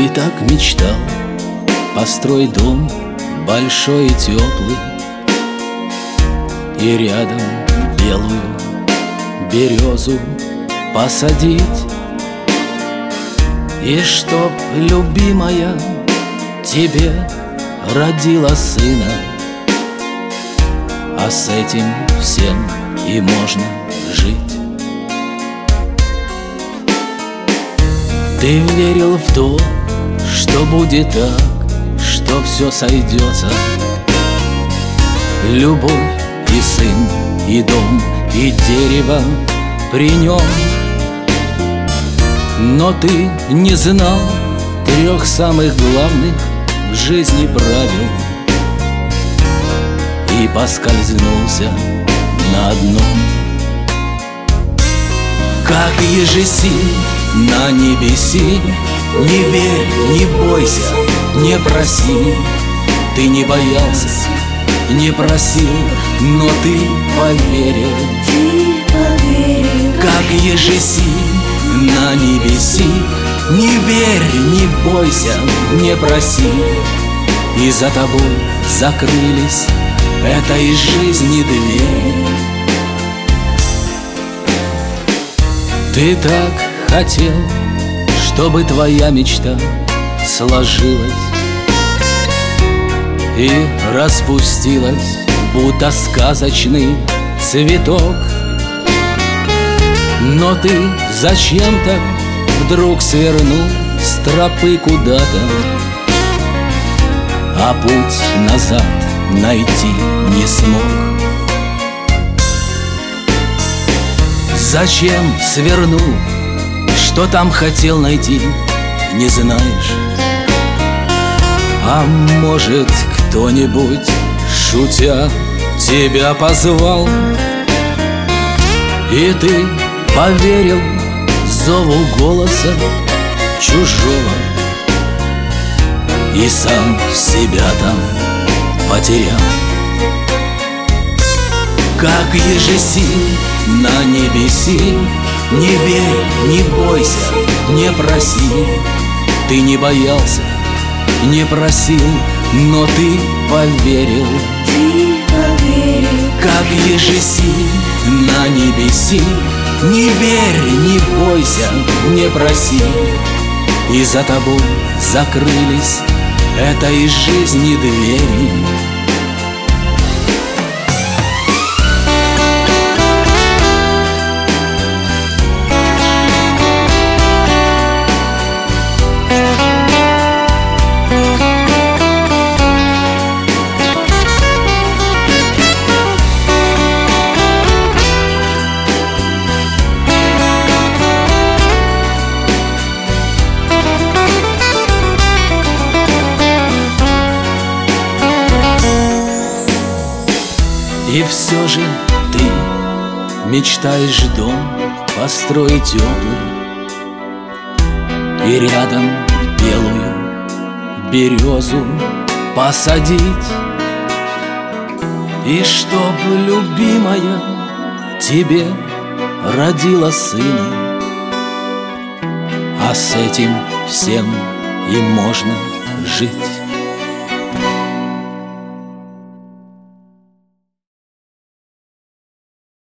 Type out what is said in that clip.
Ты так мечтал построить дом большой и теплый, и рядом белую березу посадить, и чтоб любимая тебе родила сына. А с этим всем и можно жить. Ты верил в то, что будет так, что все сойдется. Любовь и сын, и дом, и дерево при нем. Но ты не знал 3 самых главных в жизни правил и поскользнулся на одном. Как ежесиль на небеси, не верь, не бойся, не проси. Ты не боялся, не просил, но ты поверил. Как ежесиль на небеси, не верь, не бойся, не проси. И за тобой закрылись этой жизни двери. Ты так хотел, чтобы твоя мечта сложилась и распустилась, будто сказочный цветок. Но ты зачем-то вдруг свернул с тропы куда-то, а путь назад найти не смог. Зачем свернул? Что там хотел найти, не знаешь? А может, кто-нибудь, шутя, тебя позвал, и ты поверил зову голоса чужого, и сам себя там потерял. Как ежесиль на небеси, не верь, не бойся, не проси. Ты не боялся, не просил, но ты поверил. Как ежесиль на небеси, не верь, не бойся, не проси. И за тобой закрылись этой жизни двери. И все же ты мечтаешь дом построить теплый и рядом белую березу посадить, и чтоб любимая тебе родила сына. А с этим всем и можно жить.